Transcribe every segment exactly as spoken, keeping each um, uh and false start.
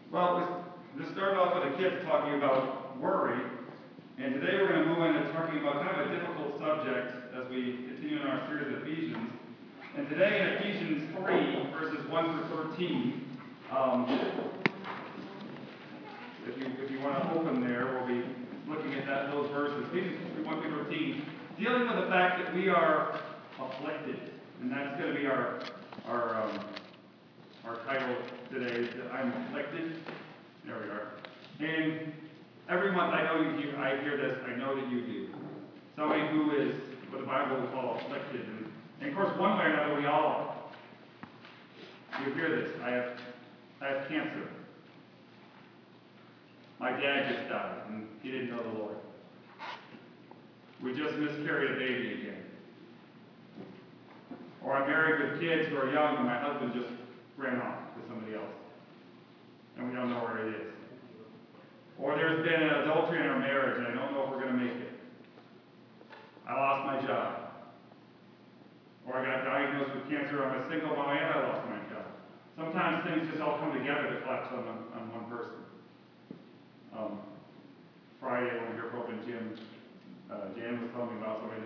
Well, we just started off with the kids talking about worry, and today we're going to move into talking about kind of a difficult subject as we continue in our series of Ephesians. And today in Ephesians three, verses one through thirteen, um, if you if you want to open there, we'll be looking at that those verses. Ephesians three, one through thirteen, dealing with the fact that we are afflicted, and that's going to be our our um, our title today. Is that I'm afflicted. There we are. And every month I know you hear I hear this. I know that you do. Somebody who is what the Bible will call afflicted, and, and of course, one way or another, we all are. You hear this. I have I have cancer. My dad just died, and he didn't know the Lord. We just miscarried a baby again. Or I'm married with kids who are young, and my husband just ran off with somebody else, and we don't know where it is. Or there's been an adultery in our marriage, and I don't know if we're going to make it. I lost my job. Or I got diagnosed with cancer. I'm a single mom, and I lost my job. Sometimes things just all come together to collapse on, on one person. Um, Friday, when we were up in gym, uh, Jan was telling me about somebody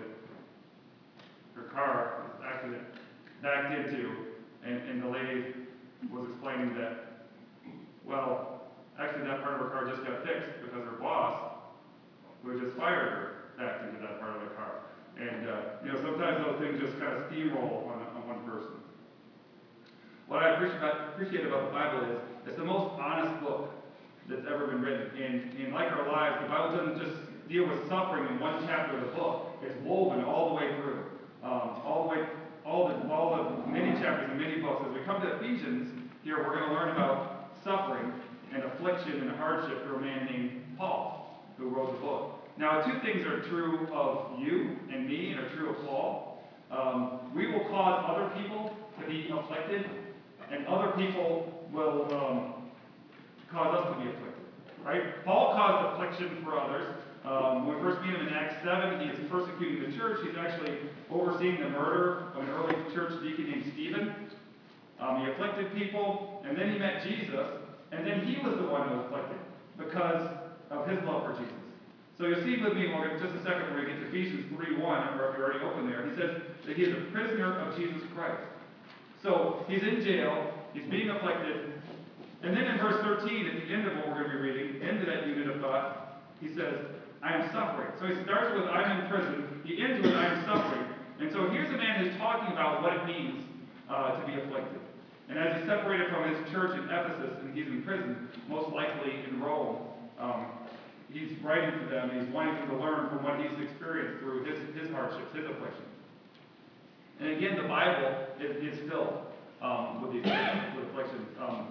that her car was accident backed into, and, and the lady was explaining that, well, actually that part of her car just got fixed because her boss, who just fired her, backed into that part of the car. And, uh, you know, sometimes those things just kind of steamroll on, on one person. What I appreciate about, appreciate about the Bible is it's the most honest book that's ever been written. And, and like our lives, the Bible doesn't just deal with suffering in one chapter of the book. It's woven all the way through. Um, all the way, all the, all the many chapters and many books. As we come to Ephesians, here we're going to learn about suffering and affliction and hardship through a man named Paul, who wrote the book. Now, two things are true of you and me and are true of Paul. Um, we will cause other people to be afflicted, and other people will um, cause us to be afflicted. Right? Paul caused affliction for others. Um, when we first meet him in Acts seven, he is persecuting the church. He's actually overseeing the murder of an early church deacon named Stephen. Um, he afflicted people, and then he met Jesus, and then he was the one who was afflicted because of his love for Jesus. So you'll see with me in just a second when we get to Ephesians three one, or if you're already open there, he says that he is a prisoner of Jesus Christ. So he's in jail, he's being afflicted, and then in verse thirteen, at the end of what we're going to be reading, into that unit of thought, he says, I am suffering. So he starts with, I'm in prison. He ends with, I am suffering. And so here's a man who's talking about what it means uh, to be afflicted. And as he's separated from his church in Ephesus, and he's in prison, most likely in Rome, um, he's writing to them, he's wanting them to learn from what he's experienced through his, his hardships, his afflictions. And again, the Bible is, is filled um, with these with afflictions. Um,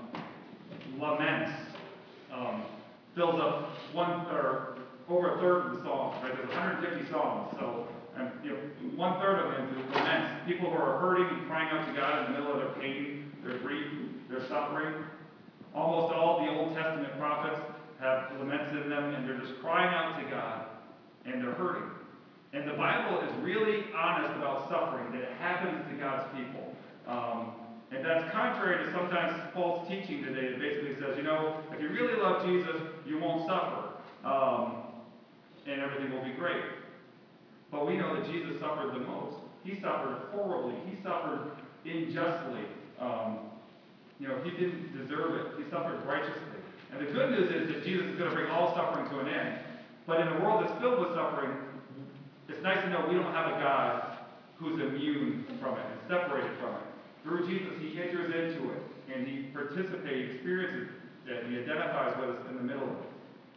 laments um, fills up one third, over a third of the Psalms, right? There's one hundred fifty Psalms, so and, you know, one third of them is laments. People who are hurting and crying out to God in the middle of their pain, their grief, their suffering. Almost all the Old Testament prophets have laments in them, and they're just crying out to God, and they're hurting. And the Bible is really honest about suffering that happens to God's people. Um, and that's contrary to sometimes false teaching today that basically says, you know, if you really love Jesus, you won't suffer, um, and everything will be great. But we know that Jesus suffered the most. He suffered horribly. He suffered unjustly. Um, you know, he didn't deserve it. He suffered righteously. And the good news is that Jesus is going to bring all suffering to an end. But in a world that's filled with suffering, it's nice to know we don't have a God who's immune from it and separated from it. Through Jesus, he enters into it, and he participates, he experiences it, and he identifies with us in the middle of it.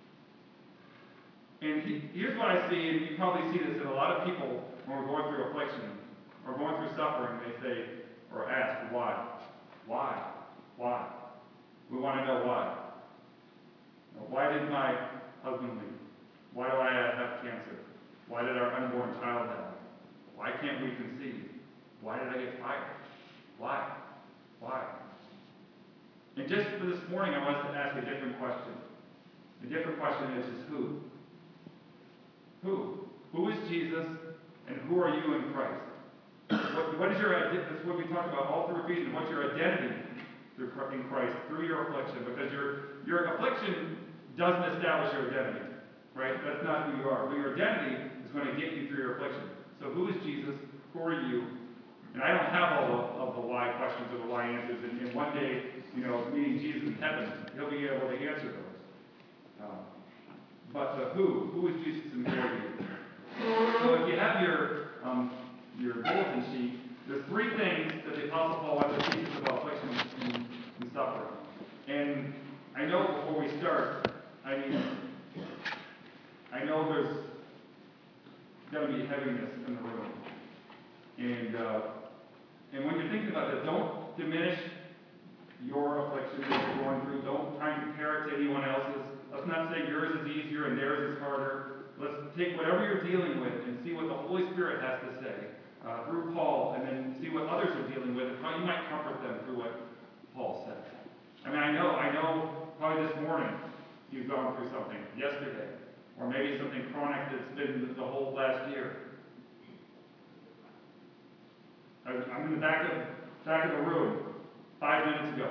And he, here's what I see, and you probably see this in a lot of people when we're going through affliction or going through suffering. They say, or ask, why? Why? Why? We want to know why. Why did my husband leave? Why do I have cancer? Why did our unborn child die? Why can't we conceive? Why did I get fired? Why? Why? And just for this morning, I want us to ask a different question. The different question is, is who? Who? Who is Jesus, and who are you in Christ? What, what is your identity? That's what we talked about all through Ephesians. What's your identity through in Christ through your affliction, because your your affliction doesn't establish your identity, right? That's not who you are. But your identity is going to get you through your affliction. So who is Jesus? Who are you? And I don't have all of, of the why questions or the why answers. And, and one day, you know, meeting Jesus in heaven, he'll be able to answer those. Um, but the who, who is Jesus and who are you? So if you have your um, your bulletin sheet, there's three things that the Apostle Paul wants to teach us about affliction and, and suffering. And I know before we start, I mean, I know there's going to be heaviness in the room. And uh, and when you're thinking about that, don't diminish your affliction that you're going through. Don't try and compare it to anyone else's. Let's not say yours is easier and theirs is harder. Let's take whatever you're dealing with and see what the Holy Spirit has to say uh, through Paul, and then see what others are dealing with and how you might comfort them through what Paul said. I mean, I know, I know probably this morning you've gone through something, yesterday, or maybe something chronic that's been the whole last year. I'm in the back of back of the room five minutes ago.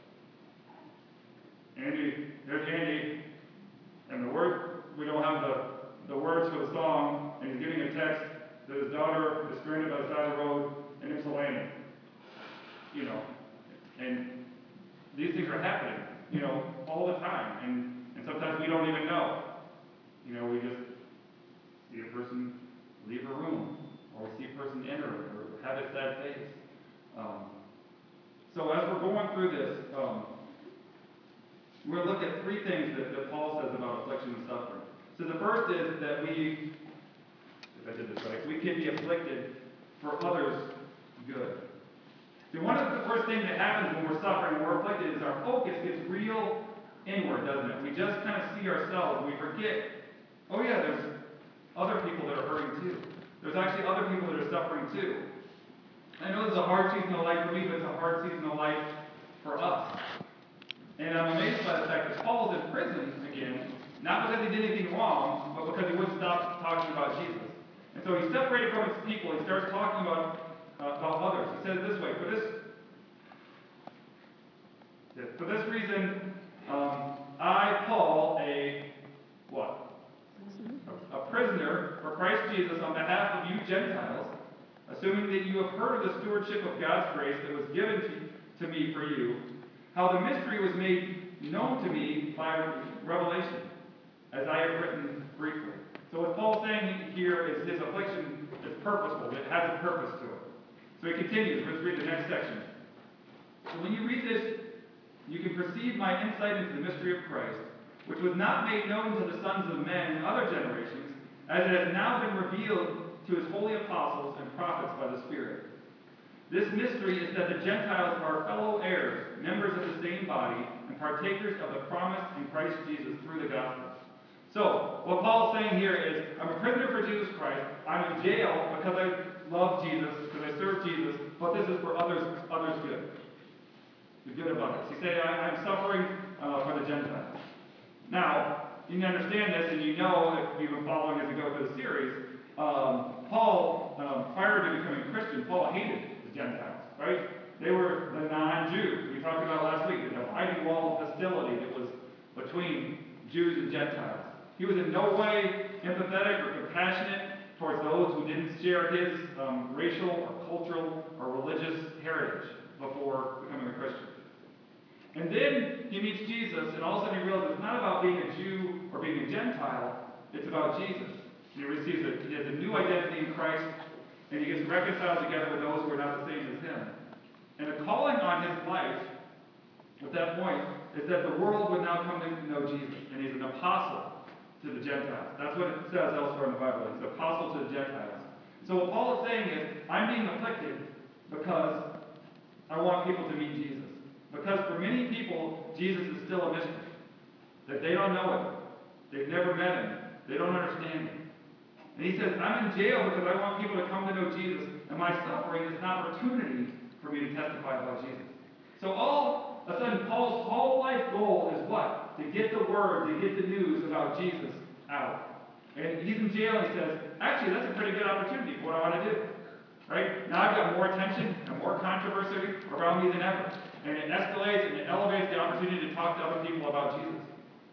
Andy, there's Andy, and the word we don't have the, the words for the song, and he's getting a text that his daughter is stranded by the side of the road in Ypsilanti. You know, and these things are happening, you know, all the time, and, and sometimes we don't even know. You know, we just see a person leave a room, or we see a person enter, or have a sad face. Um, so as we're going through this, um, we're going to look at three things that, that Paul says about affliction and suffering. So the first is that we, if I did this right, we can be afflicted for others' good. See, one of the first things that happens when we're suffering, when we're afflicted, is our focus gets real inward, doesn't it? We just kind of see ourselves. We forget, oh yeah, there's other people that are hurting too. There's actually other people that are suffering too. I know this is a hard season of life for me, but it's a hard season of life for us. And I'm amazed by the fact that Paul's in prison again, not because he did anything wrong, but because he wouldn't stop talking about Jesus. And so he's separated from his people. He starts talking about, uh, about others. He says it this way, for this, for this reason, um, I, Paul, a what? A, a prisoner for Christ Jesus on behalf of you Gentiles, assuming that you have heard of the stewardship of God's grace that was given to, to me for you, how the mystery was made known to me by revelation, as I have written briefly. So what Paul's saying here is his affliction is purposeful. It has a purpose to it. So he continues. Let's read the next section. So when you read this, you can perceive my insight into the mystery of Christ, which was not made known to the sons of men in other generations, as it has now been revealed to his holy apostles and prophets by the Spirit. This mystery is that the Gentiles are fellow heirs, members of the same body, and partakers of the promise in Christ Jesus through the gospel. So, what Paul's saying here is, I'm a prisoner for Jesus Christ. I'm in jail because I love Jesus, because I serve Jesus, but this is for others, others' good. The good of others. He said, I'm suffering uh, for the Gentiles. Now, you can understand this, and you know, if you've been following as we go through the series, um, Paul, um, prior to becoming a Christian, Paul hated the Gentiles, right? They were the non-Jews. We talked about last week, the dividing wall of hostility that was between Jews and Gentiles. He was in no way empathetic or compassionate towards those who didn't share his um, racial or cultural or religious heritage before becoming a Christian. And then he meets Jesus, and all of a sudden he realizes it's not about being a Jew or being a Gentile, it's about Jesus. He receives a, he has a new identity in Christ, and he gets reconciled together with those who are not the same as him. And the calling on his life at that point is that the world would now come to know Jesus, and he's an apostle to the Gentiles. That's what it says elsewhere in the Bible. He's an apostle to the Gentiles. So what Paul is saying is, I'm being afflicted because I want people to meet Jesus. Because for many people, Jesus is still a mystery. That they don't know him. They've never met him. They don't understand him. And he says, I'm in jail because I want people to come to know Jesus, and my suffering is an opportunity for me to testify about Jesus. So all of a sudden, Paul's whole life goal is what? To get the word, to get the news about Jesus out. And he's in jail, and he says, actually, that's a pretty good opportunity for what I want to do. Right? Now I've got more attention and more controversy around me than ever. And it escalates and it elevates the opportunity to talk to other people about Jesus.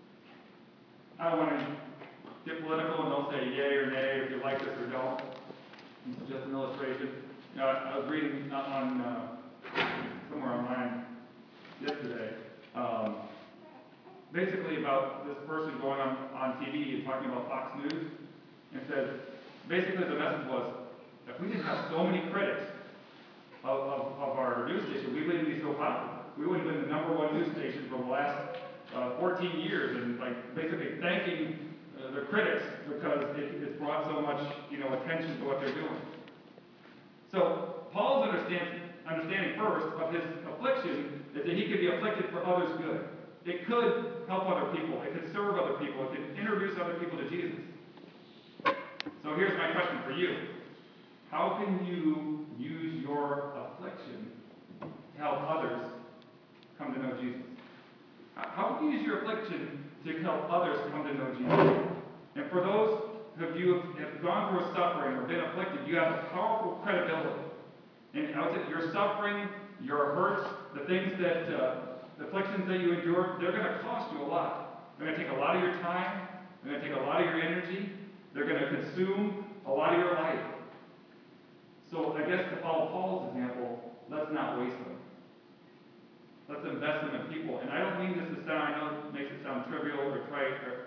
I don't want to get political and don't say yay or nay if you like this or don't. It's just an illustration. You know, I was reading on uh, somewhere online yesterday, um, basically about this person going on, on T V and talking about Fox News, and said, basically the message was, if we didn't have so many critics of, of, of our news station, we wouldn't be so popular. We would have been the number one news station for the last uh, fourteen years, and like basically thanking uh, the critics because it, it's brought so much, you know, attention to what they're doing. So Paul's understand, understanding first of his affliction is that he could be afflicted for others' good. It could help other people. It could serve other people. It could introduce other people to Jesus. So here's my question for you. How can you use your affliction to help others come to know Jesus? How can you use your affliction to help others come to know Jesus? And for those of you who have gone through a suffering or been afflicted, you have a powerful credibility. And I would say your suffering, your hurts, the things that, uh, the afflictions that you endure, they're going to cost you a lot. They're going to take a lot of your time. They're going to take a lot of your energy. They're going to consume a lot of your life. So I guess to follow Paul's example, let's not waste them. Let's invest them in people. And I don't mean this to sound, I know it makes it sound trivial or trite. Or,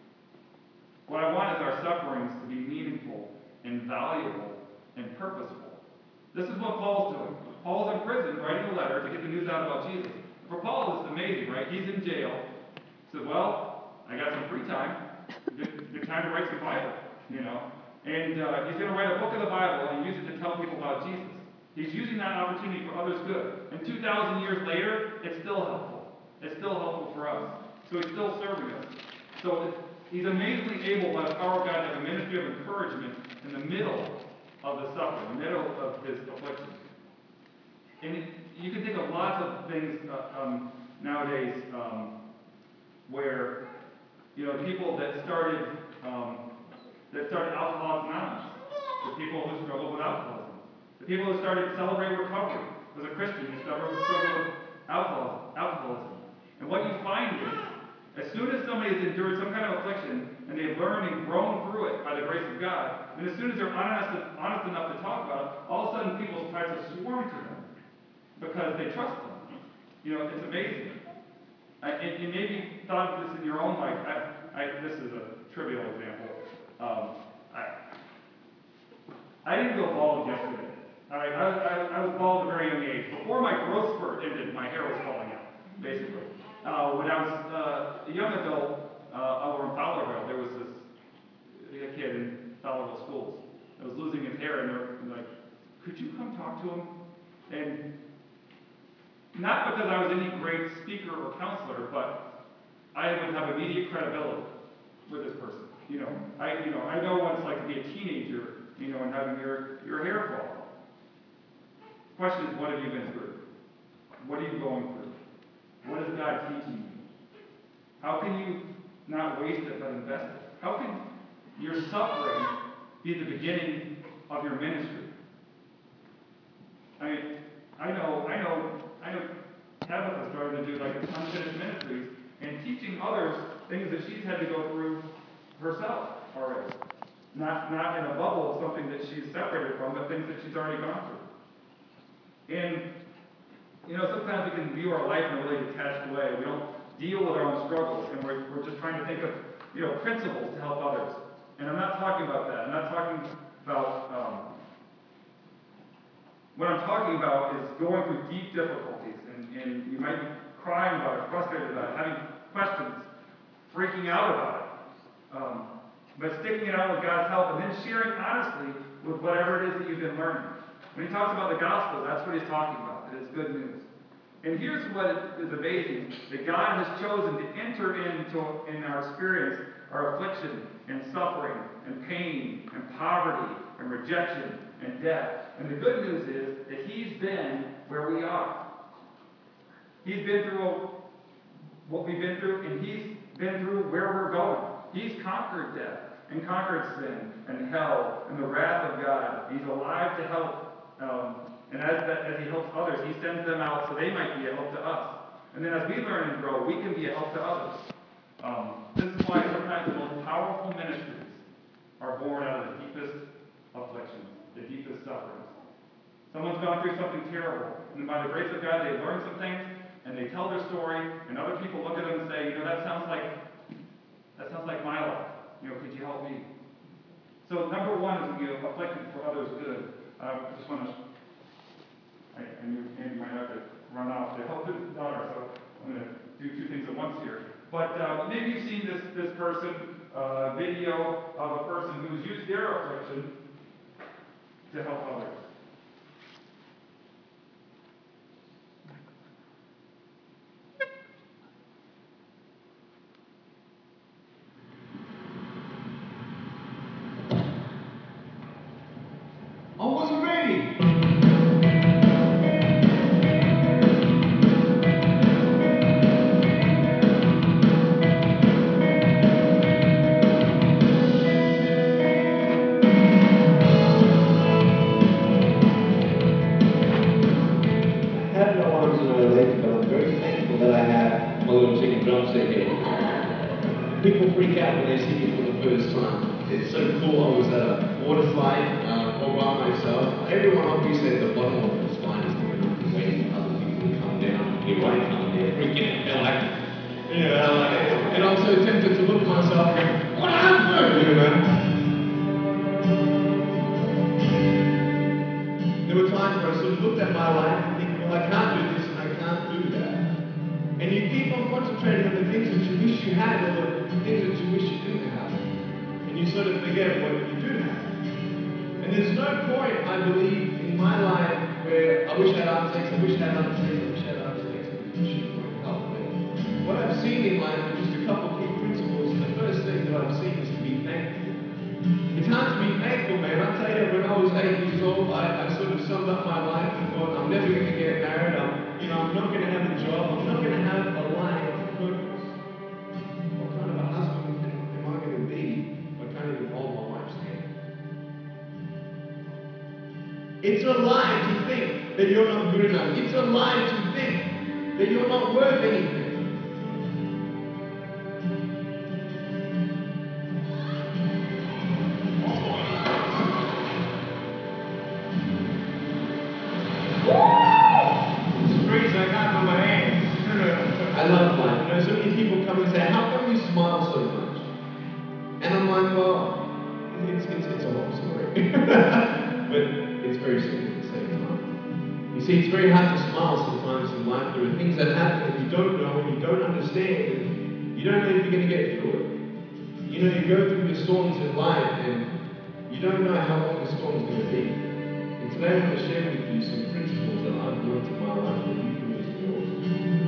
what I want is our sufferings to be meaningful and valuable and purposeful. This is what Paul's doing. Paul's in prison writing a letter to get the news out about Jesus. For Paul, this is amazing, right? He's in jail. He said, well, I got some free time. Good, good time to write some Bible, you know. And uh, he's going to write a book of the Bible and use it to tell people about Jesus. He's using that opportunity for others' good. And two thousand years later, it's still helpful. It's still helpful for us. So he's still serving us. So he's amazingly able, by the power of God, to have a ministry of encouragement in the middle of the suffering, in the middle of his affliction. And it, you can think of lots of things uh, um, nowadays um, where, you know, people that started um, that started Alcoholics Anonymous, the people who struggle with alcoholism, the people who started Celebrate Recovery as a Christian who struggle with alcoholism, alcoholism. And what you find is, as soon as somebody has endured some kind of affliction and they've learned and grown through it by the grace of God, and as soon as they're honest, honest enough to talk about it, all of a sudden people start to swarm to them because they trust them. You know, it's amazing. I, and you maybe thought of this in your own life. I, I, this is a trivial example. Um, I, I didn't go bald yesterday. All right, I, I, I was bald at a very young age. Before my growth spurt ended, my hair was falling out, basically. Uh, when I was uh, a young adult uh, over in Fowlerville, there was this a kid in Fowlerville schools that was losing his hair, and they were like, could you come talk to him? And not because I was any great speaker or counselor, but I would have immediate credibility with this person. You know, I you know I know what it's like to be a teenager, you know, and having your, your hair fall out. The question is, what have you been through? What are you going through? What is God teaching you? How can you not waste it but invest it? How can your suffering be the beginning of your ministry? I mean, I know, I know, I know Tabitha's starting to do like unfinished ministries and teaching others things that she's had to go through herself already. Not, not in a bubble of something that she's separated from, but things that she's already gone through. And, you know, sometimes we can view our life in a really detached way. We don't deal with our own struggles, and we're, we're just trying to think of, you know, principles to help others. And I'm not talking about that. I'm not talking about, um, what I'm talking about is going through deep difficulties, and, and you might be crying about it, frustrated about it, having questions, freaking out about it. Um, but sticking it out with God's help, and then sharing honestly with whatever it is that you've been learning. When he talks about the gospel, that's what he's talking about. It is good news. And here's what is amazing, that God has chosen to enter into, in our experience, our affliction and suffering and pain and poverty and rejection and death. And the good news is that he's been where we are. He's been through what we've been through, and he's been through where we're going. He's conquered death and conquered sin and hell and the wrath of God. He's alive to help Um, and as, that, as he helps others, he sends them out so they might be a help to us. And then as we learn and grow, we can be a help to others. Um, this is why sometimes the most powerful ministries are born out of the deepest afflictions, the deepest sufferings. Someone's gone through something terrible, and by the grace of God, they learn some things, and they tell their story, and other people look at them and say, you know, that sounds like that sounds like my life. You know, could you help me? So number one is, you know, afflicted for others' good. Uh, I just want to, I, I knew Andy might have to run off to help his daughter, so I'm going to do two things at once here. But uh, maybe you've seen this, this person, uh, video of a person who's used their affliction to help others. I wasn't ready. I had no arms and no legs, but I'm very thankful that I have my little chicken drumstick here. People freak out when they see me for the first time. It's so cool. I was at a water slide uh, all by myself. Everyone obviously at the bottom of the slide is looking up and waiting for other people to come down. Anyway, come there, freaking out. They're like, yeah, like, and I'm so tempted to look at myself and go, what happened? You know? There were times where I sort of looked at my life and think, well, I can't do this and I can't do that. And you keep on concentrating on the things that you wish you had or the things that you wish you didn't have. And you sort of forget what you do have. And there's no point, I believe, in my life where I wish I had arms, legs, I wish I had arms, legs, I wish I had arms, legs, I wish it won't help me. What I've seen in life are just a couple of key principles. And the first thing that I've seen is to be thankful. It's hard to be thankful, man. I tell you, when I was eight years old, I, I sort of summed up my life and thought, I'm never going to get married. I'm, you know, I'm not going to have a job. I'm not going to have a life of purpose. What kind of a husband am I going to be if I can't even hold my wife's hand? It's a lie to think that you're not good enough. It's a lie to think that you're not worth anything. I love life. You know, so many people come and say, how come you smile so much? And I'm like, well, it's, it's, it's a long story. But it's very simple at the same time. You see, it's very hard to smile sometimes in life. There are things that happen that you don't know and you don't understand. And you don't know if you're going to get through it. You know, you go through the storms in life and you don't know how long the storm's going to be. And today I want to share with you some principles that I've learned in my life that you can use in yours.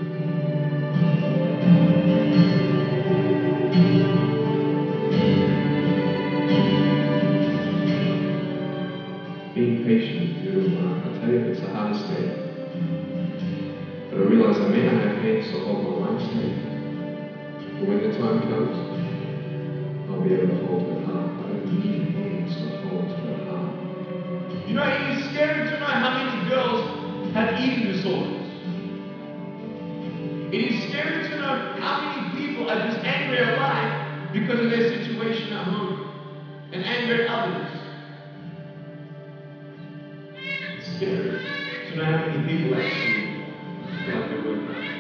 Being patient with you, uh, I tell you, it's the hardest thing. But I realize I may not have hands to hold my wife's hand. But when the time comes, I'll be able to hold her heart. I don't need hands to hold her heart. You know, it is scary to know how many girls have eating disorders. It is scary to know how many people are just angry at life because of their situation at home and angry at others. It's scary to know how many people actually feel like they're working out.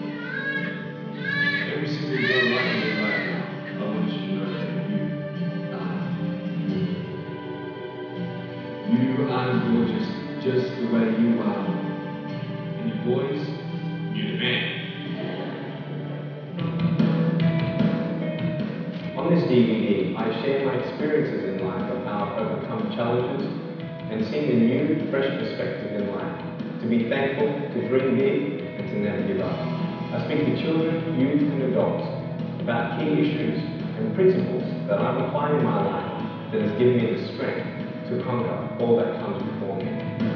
Every single girl right here, right now, I want you to know that you are. You are gorgeous just the way you are. And you boys, you're the man. On this D V D, I share my experiences in life of how I've overcome challenges and seen a new, fresh perspective in life. To be thankful, to dream big, and to never give up. I speak to children, youth, and adults about key issues and principles that I've applied in my life that has given me the strength to conquer all that comes before me.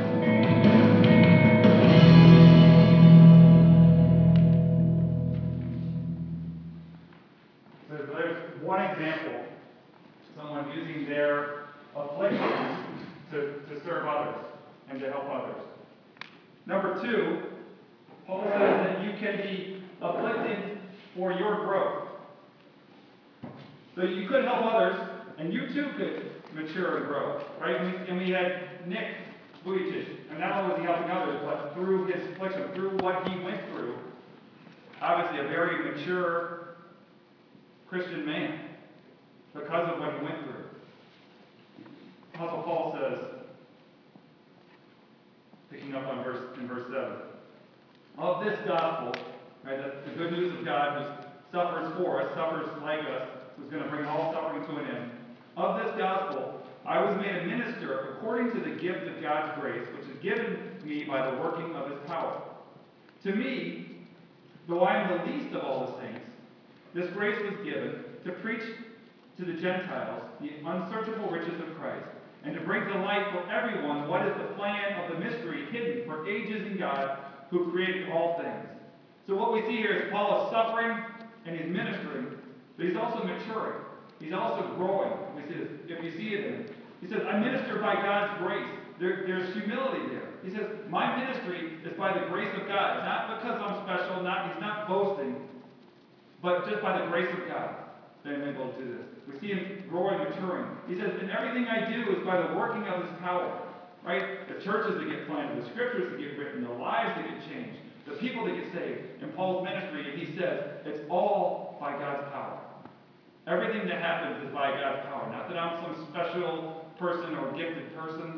So there's one example, someone using their affliction to, to serve others and to help others. Number two, Paul says that you can be afflicted for your growth. So you could help others, and you too could mature and grow, right? And we, and we had Nick Vujicic, and not only was he helping others, but through his affliction, through what he went through, obviously a very mature Christian man because of what he went through. Apostle Paul says, picking up on verse in verse seven, of this gospel, right, the, the good news of God who suffers for us, suffers like us, who's going to bring all suffering to an end. Of this gospel, I was made a minister according to the gift of God's grace, which is given me by the working of his power. To me, though I am the least of all the saints, this grace was given to preach to the Gentiles the unsearchable riches of Christ, and to bring to light for everyone what is the plan of the mystery hidden for ages in God, who created all things. So what we see here is Paul is suffering and he's ministering, but he's also maturing. He's also growing. We see this, if you see it in him. He says, I minister by God's grace. There, there's humility there. He says, my ministry is by the grace of God. Not because I'm special, not he's not boasting, but just by the grace of God that I'm able to do this. We see him growing, maturing. He says, and everything I do is by the working of his power. Right? The churches that get planted, the scriptures that get written, the lives that get changed, the people that get saved. In Paul's ministry, he says, it's all by God's power. Everything that happens is by God's power. Not that I'm some special person or gifted person.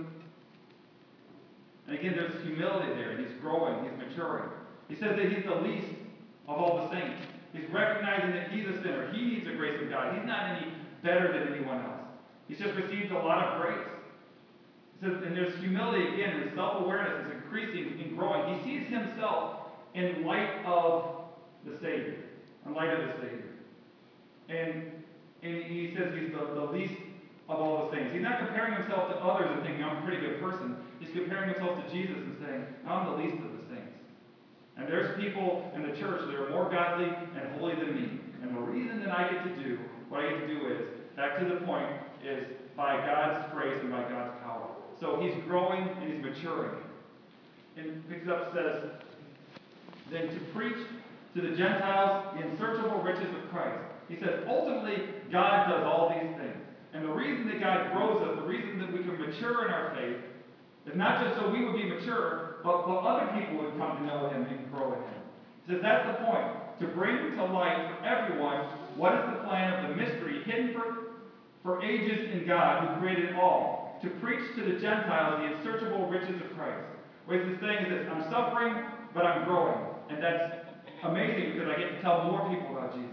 And again, there's humility there. And he's growing. He's maturing. He says that he's the least of all the saints. He's recognizing that he's a sinner. He needs the grace of God. He's not any better than anyone else. He's just received a lot of grace. He says, and there's humility again. His self-awareness is increasing and growing. He sees himself in light of the Savior. In light of the Savior. And, and he says he's the, the least of all the saints. He's not comparing himself to others and thinking, I'm a pretty good person. He's comparing himself to Jesus and saying, I'm the least of the saints. And there's people in the church that are more godly and holy than me. And the reason that I get to do what I get to do is, back to the point, is by God's grace and by God's power. So he's growing and he's maturing. And picks up, says, then to preach to the Gentiles the unsearchable riches of Christ. He says, ultimately, God does all these things. And the reason that God grows us, the reason that we can mature in our faith, is not just so we would be mature, but, but other people would come to know him and grow in him. He says that's the point. To bring to light for everyone what is the plan of the mystery hidden for, for ages in God who created all. To preach to the Gentiles the unsearchable riches of Christ. What he's saying is this, I'm suffering, but I'm growing. And that's amazing because I get to tell more people about Jesus.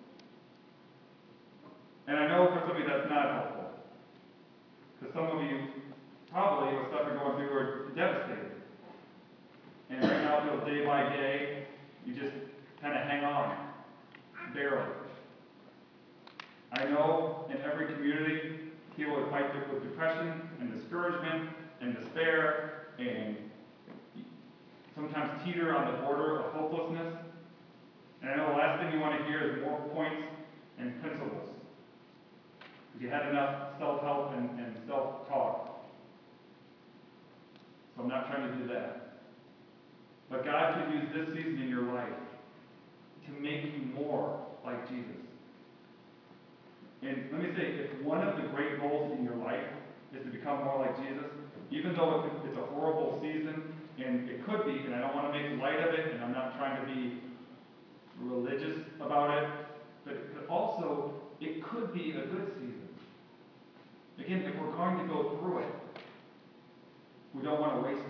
And I know for some of you that's not helpful. Because some of you, probably, with stuff you're going through, are devastated. And right now it feels day by day, you just kind of hang on. Barely. I know in every community, people would fight with depression and discouragement and despair and sometimes teeter on the border of hopelessness. And I know the last thing you want to hear is more points and principles. You had enough self-help and, and self-talk. So I'm not trying to do that. But God could use this season in your life to make you more like Jesus. And let me say, if one of the great goals in your life is to become more like Jesus, even though it's a horrible season, and it could be, and I don't want to make light of it, and I'm not trying to be religious about it, but, but also, it could be a good season. Again, if we're going to go through it, we don't want to waste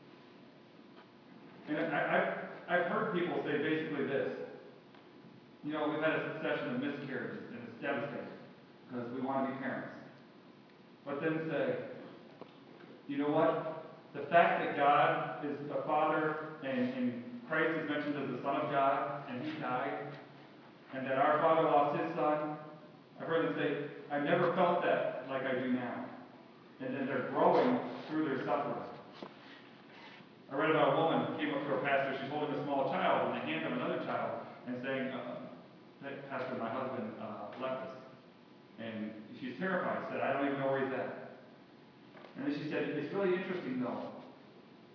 it. And I, I've, I've heard people say basically this. You know, we've had a succession of miscarriages, and it's devastating, because we want to be parents. But then say, you know what? The fact that God is a father, and, and Christ is mentioned as the Son of God, and he died, and that our father lost his son, I've heard them say, I've never felt that like I do now. And then they're growing through their suffering. I read about a woman who came up to her pastor. She's holding a small child in the hand of another child and saying, uh, Pastor, my husband uh, left us. And she's terrified. She said, I don't even know where he's at. And then she said, it's really interesting, though.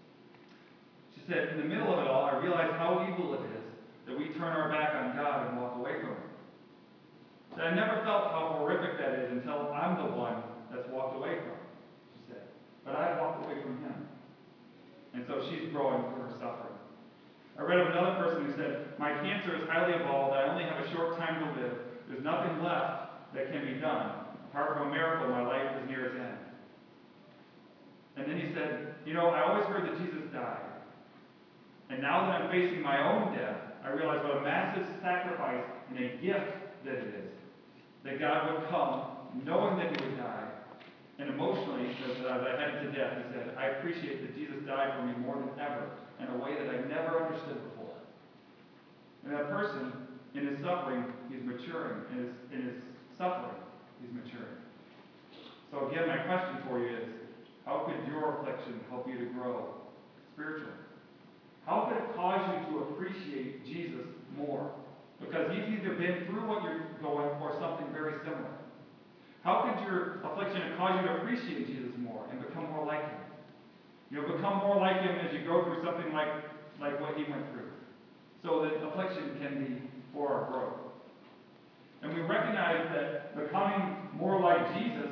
She said, in the middle of it all, I realized how evil it is that we turn our back on God and walk away from Him. So I never felt how horrific that is until I'm the one that's walked away from Him, she said. But I walked away from Him. And so she's growing through her suffering. I read of another person who said, my cancer is highly evolved. I only have a short time to live. There's nothing left that can be done. Apart from a miracle, my life is near its end. And then he said, you know, I always heard that Jesus died. And now that I'm facing my own death, I realize what a massive sacrifice and a gift that it is. That God would come knowing that He would die. And emotionally, as I headed to death, he said, I appreciate that Jesus died for me more than ever in a way that I've never understood before. And that person, in his suffering, he's maturing. In his, in his suffering, he's maturing. So again, my question for you is, how could your affliction help you to grow spiritually? How could it cause you to appreciate Jesus more? Because He's either been through what you're going or something very similar. How could your affliction cause you to appreciate Jesus more and become more like Him? You'll become more like Him as you go through something like, like what He went through. So that affliction can be for our growth. And we recognize that becoming more like Jesus,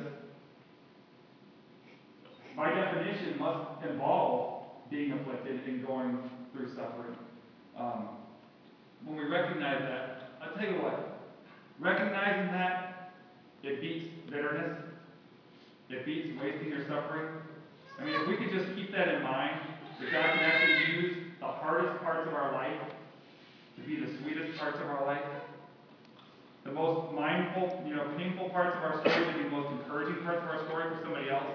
by definition, must involve being afflicted and going through suffering. Um, when we recognize that, I'll tell you what, recognizing that, it beats bitterness. It beats wasting your suffering. I mean, if we could just keep that in mind, that God can actually use the hardest parts of our life to be the sweetest parts of our life, the most mindful, you know, painful parts of our story to be the most encouraging parts of our story for somebody else.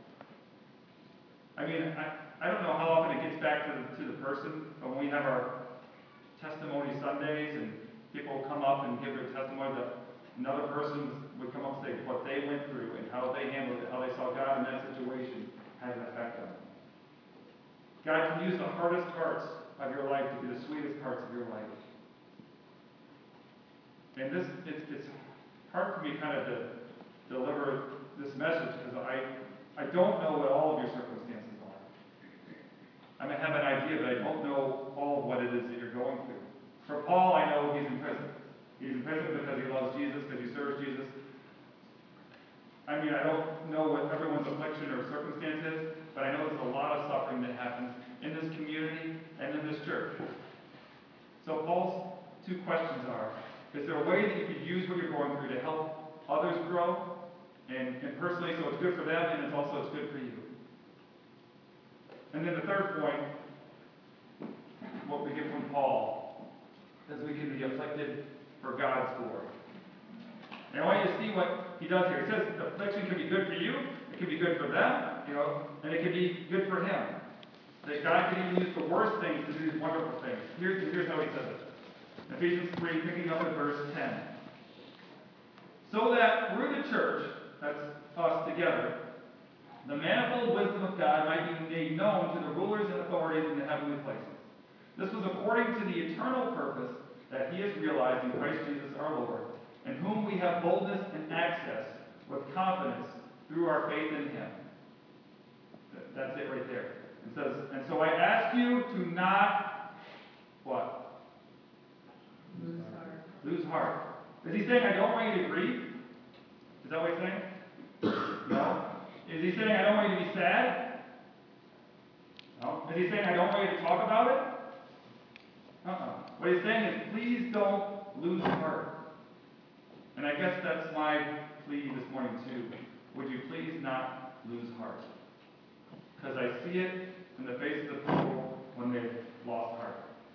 I mean, I, I don't know how often it gets back to the, to the person, but when we have our testimony Sundays and people come up and give their testimony, that another person would come up and say what they went through and how they handled it, how they saw God in that situation had an effect on them. God can use the hardest parts of your life to be the sweetest parts of your life. And this, it's, it's hard for me kind of to deliver this message because I, I don't know what all of your circumstances are. I may have an idea, but I don't know all of what it is that you're going through. For Paul, I know he's in prison. He's in prison because he loves Jesus, because he serves Jesus. I mean, I don't know what everyone's affliction or circumstance is, but I know there's a lot of suffering that happens in this community and in this church. So Paul's two questions are, is there a way that you could use what you're going through to help others grow? And, and personally, so it's good for them, and it's also it's good for you. And then the third point, what we get from Paul, is we can be afflicted for God's glory. And I want you to see what he does here. He says the affliction can be good for you, it can be good for them, you know, and it can be good for him. That God can even use the worst things to do these wonderful things. Here's, here's how he says it. Ephesians three, picking up at verse ten. So that through the church, that's us together, the manifold wisdom of God might be made known to the rulers and authorities in the heavenly places. This was according to the eternal purpose that he has realized in Christ Jesus our Lord, in whom we have boldness and access with confidence through our faith in him. That's it right there. It says, and so I ask you to not, what? Lose heart. Lose heart. Is he saying I don't want you to grieve? Is that what he's saying? No. Is he saying I don't want you to be sad? No. Is he saying I don't want you to talk about it? Uh-uh. What he's saying is please don't lose heart. And I guess that's my plea this morning too. Would you please not lose heart? Because I see it in the faces of people when they've lost heart.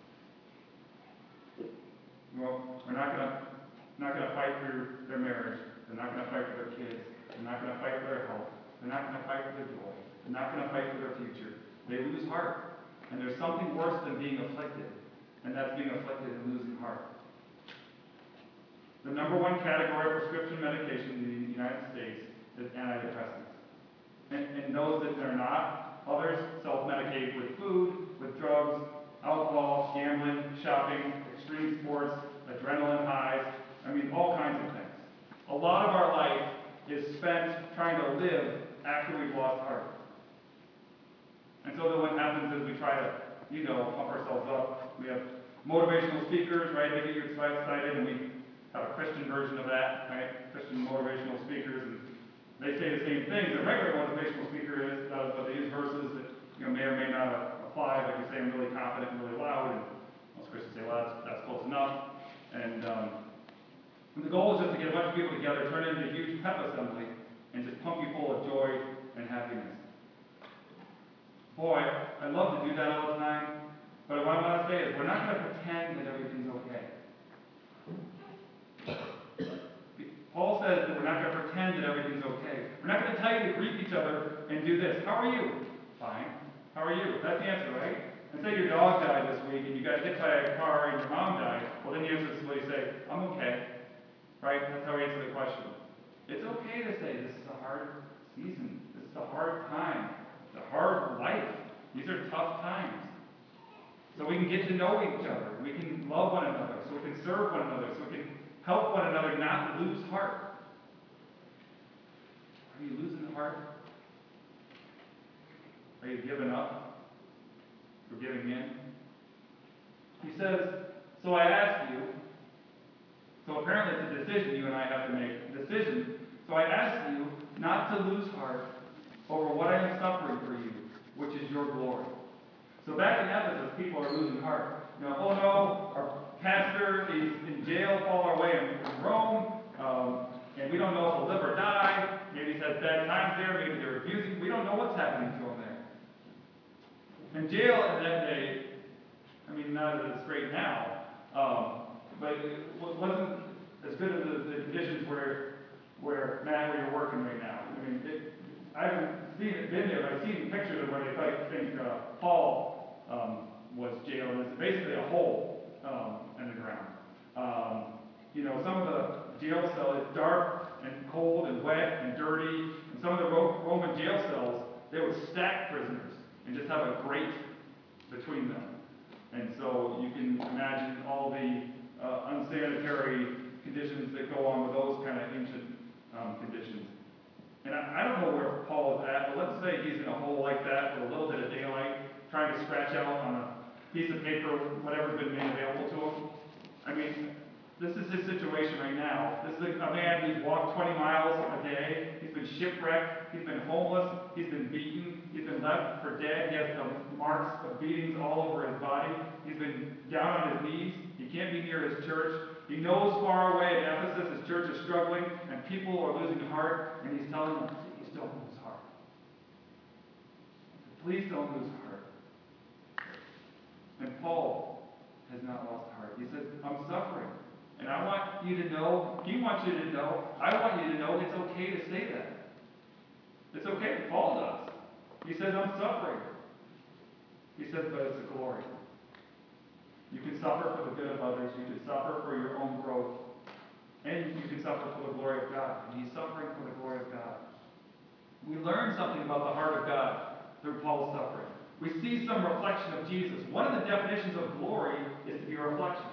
Well, we're not going to not going to fight for their marriage. They're not going to fight for their kids. They're not going to fight for their health. They're not going to fight for their joy. They're not going to fight for their future. They lose heart. And there's something worse than being afflicted, and that's being afflicted and losing heart. The number one category of prescription medication in the United States is antidepressants. And, and those that are not, others self-medicate with food, with drugs, alcohol, gambling, shopping, extreme sports, adrenaline highs, I mean, all kinds of things. A lot of our life is spent trying to live after we've lost heart. And so then what happens is we try to you know, pump ourselves up. We have motivational speakers, right? They get you excited, and we have a Christian version of that, right? Christian motivational speakers, and they say the same things a regular motivational speaker is, does, but they use verses that, you know, may or may not apply. Like you say, I'm really confident and really loud, and most Christians say, well, that's, that's close enough. And, um, and the goal is just to get a bunch of people together, turn it into a huge pep assembly, and just pump you full of joy and happiness. Boy, I love to do that all the time, but what I want to say is we're not going to pretend that everything's okay. Paul says that we're not going to pretend that everything's okay. We're not going to tell you to greet each other and do this. How are you? Fine. How are you? That's the answer, right? And say your dog died this week and you got hit by a car and your mom died. Well, then you answer simply say, I'm okay. Right? That's how we answer the question. It's okay to say this is a hard season. This is a hard time. It's a hard life. These are tough times. So we can get to know each other. We can love one another. So we can serve one another. So we can help one another not lose heart. Are you losing heart? Are you giving up? Or giving in? He says, so I ask you, so apparently it's a decision you and I have to make. A decision. So I ask you not to lose heart over what I am suffering for you, which is your glory. So back in Ephesus, people are losing heart. You know, oh no, our pastor is in jail far away in, in Rome, um, and we don't know if he'll live or die. Maybe he's had bad times there, maybe they're abusing. We don't know what's happening to him there. And jail in that day, I mean, not that it's great now, um, but it wasn't as good as the, the conditions where, where, Matt, where you're working right now. I mean, it, I haven't seen it, been there, but I've seen pictures of where they like, think uh, Paul um, was jailed. And it's basically a hole um, in the ground. Um, you know, some of the jail cells is dark and cold and wet and dirty. And some of the Ro- Roman jail cells, they would stack prisoners and just have a grate between them. And so you can imagine all the uh, unsanitary conditions that go on with those kind of ancient um, conditions. And I, I don't know where Paul is at, but let's say he's in a hole like that with a little bit of daylight, trying to scratch out on a piece of paper whatever's been made available to him. I mean, this is his situation right now. This is a, a man who's walked twenty miles a day. He's been shipwrecked. He's been homeless. He's been beaten. He's been left for dead. He has the marks of beatings all over his body. He's been down on his knees. He can't be near his church. He knows far away at Ephesus his church is struggling and people are losing heart, and he's telling them, please don't lose heart. Please don't lose heart. And Paul has not lost heart. He says, I'm suffering. And I want you to know, he wants you to know, I want you to know it's okay to say that. It's okay. Paul does. He says, I'm suffering. He says, but it's a glory. You can suffer for the good of others. You can suffer for your own growth. And you can suffer for the glory of God. And he's suffering for the glory of God. We learn something about the heart of God through Paul's suffering. We see some reflection of Jesus. One of the definitions of glory is to be a reflection.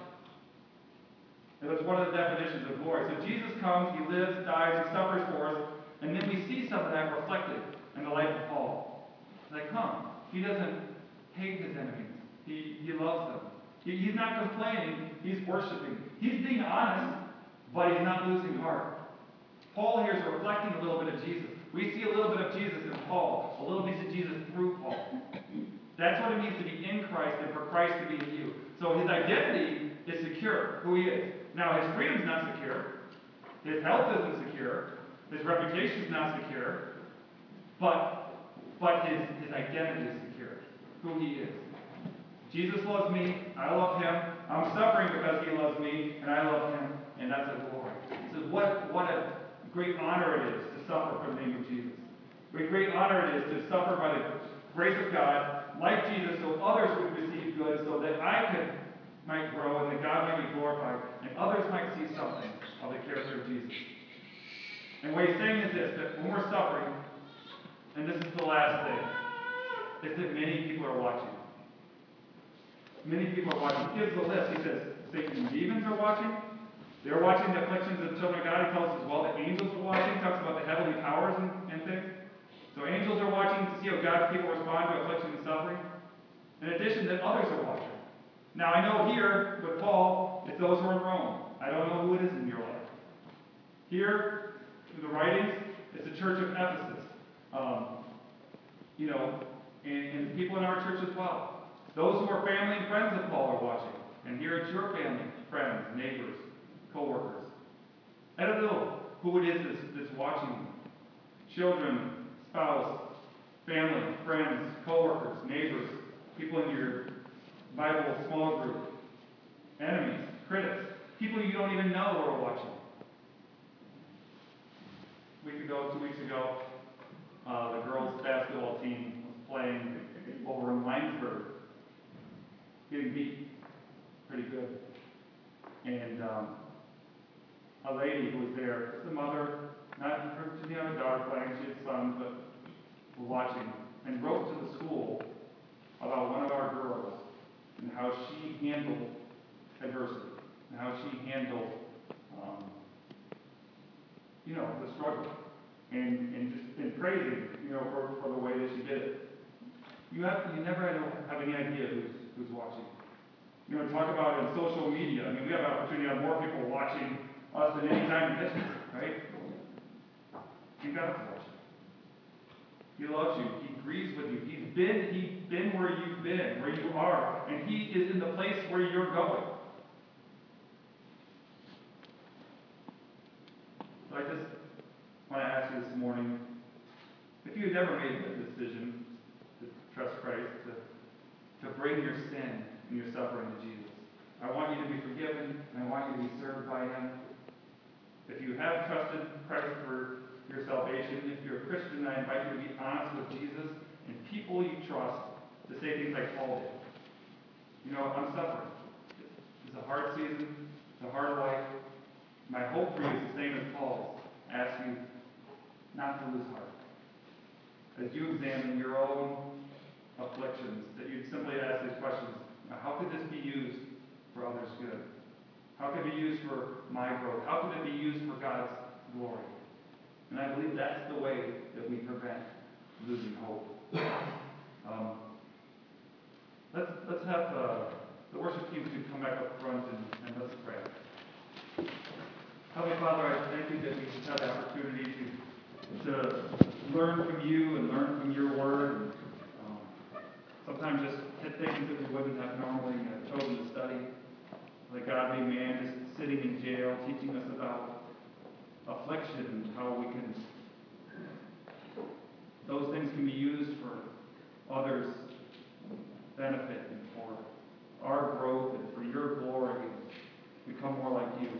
And that's one of the definitions of glory. So Jesus comes, he lives, dies, he suffers for us, and then we see some of that reflected in the life of Paul. Like, come, he doesn't hate his enemies. He, he loves them. He, he's not complaining, he's worshiping. He's being honest, but he's not losing heart. Paul here is reflecting a little bit of Jesus. We see a little bit of Jesus in Paul, a little bit of Jesus through Paul. That's what it means to be in Christ and for Christ to be in you. So his identity is secure, who he is. Now, his freedom's not secure. His health isn't secure. His reputation's not secure. But, but his, his identity is secure, who he is. Jesus loves me. I love him. I'm suffering because he loves me, and I love him, and that's a glory. He says, what, what a great honor it is to suffer for the name of Jesus. What a great honor it is to suffer by the grace of God, like Jesus, so others would receive good, so that I could might grow and that God might be glorified, and others might see something of the character of Jesus. And what he's saying is this, that when we're suffering, and this is the last thing, is that many people are watching. Many people are watching. He gives the list. He says, Satan and demons are watching. They're watching the afflictions of the children of God. He tells us as well that angels are watching. He talks about the heavenly powers and, and things. So angels are watching to see how God's people respond to affliction and suffering. In addition, that others are watching. Now, I know here with Paul, it's those who are in Rome. I don't know who it is in your life. Here, through the writings, it's the church of Ephesus. Um, you know, and, and people in our church as well. Those who are family and friends of Paul are watching. And here it's your family, friends, neighbors, co-workers. I don't know who it is that's, that's watching. Children, spouse, family, friends, co-workers, neighbors, people in your Bible small group, enemies, critics, people you don't even know are watching. A week ago, two weeks ago, uh, the girls' basketball team was playing over in Weinsberg, getting beat pretty good. And um, a lady who was there, just a mother, not her, she didn't have a daughter playing, she had sons, but were watching, and wrote to the school about one of our girls and how she handled adversity, and how she handled, um, you know, the struggle, and, and just and praising, you know, for, for the way that she did it. You have you never have any idea who's who's watching. You know, talk about it in social media. I mean, we have an opportunity to have more people watching us than any time in history, right? And God's watching. He loves you. He agrees with you. He's been, he's been where you've been, where you are, and he is in the place where you're going. So I just want to ask you this morning, if you had never made the decision to trust Christ, to, to bring your sin and your suffering to Jesus, I want you to be forgiven, and I want you to be served by him. If you have trusted Christ for your salvation, if you're a Christian, I invite you to be honest with Jesus and people you trust to say things like Paul did. You know, I'm suffering. It's a hard season. It's a hard life. My hope for you is the same as Paul's. I ask you not to lose heart. As you examine your own afflictions, that you'd simply ask these questions. How could this be used for others' good? How could it be used for my growth? How could it be used for God's glory? And I believe that's the way that we prevent losing hope. Um, let's let's have uh, the worship team to come back up front and, and let's pray. Heavenly Father, I thank you that we have the opportunity to, to learn from you and learn from your word. And, um, sometimes just hit things that we wouldn't have normally uh, chosen to study. Like godly man just sitting in jail, teaching us about affliction and how we can, those things can be used for others' benefit and for our growth and for your glory and become more like you.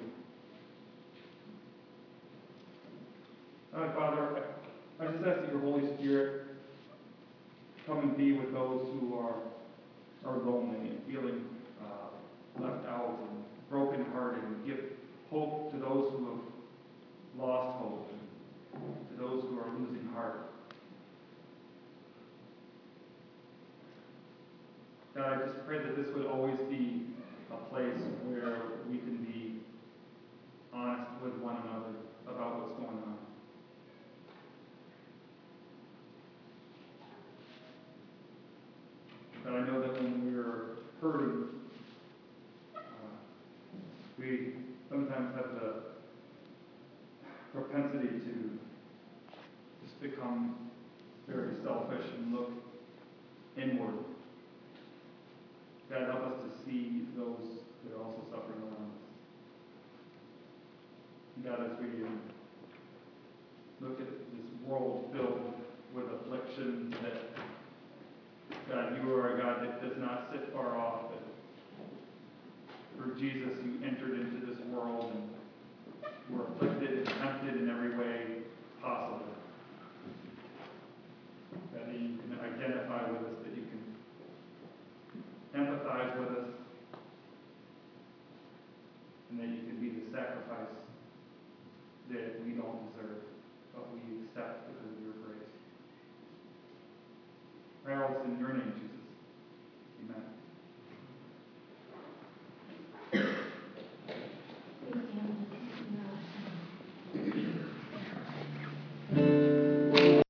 Uh, Father, I, I just ask that your Holy Spirit come and be with those who are, are lonely and feeling uh, left out and brokenhearted, and give hope to those who have lost hope, and to those who are losing heart. God, I just pray that this would always be a place where we can be honest with one another about what's going on. But I know that when we're hurting, uh, we sometimes have the propensity to just become very selfish and look inward. God, help us to see those that are also suffering around us. God, as we um, look at this world filled with affliction, that God, you are a God that does not sit far off. That through Jesus, you entered into this world and were afflicted and tempted in every way possible. That you can identify with us, that you can empathize with us, and that you can be the sacrifice that we don't deserve, but we accept because of your grace. Pray all this in your name, Jesus.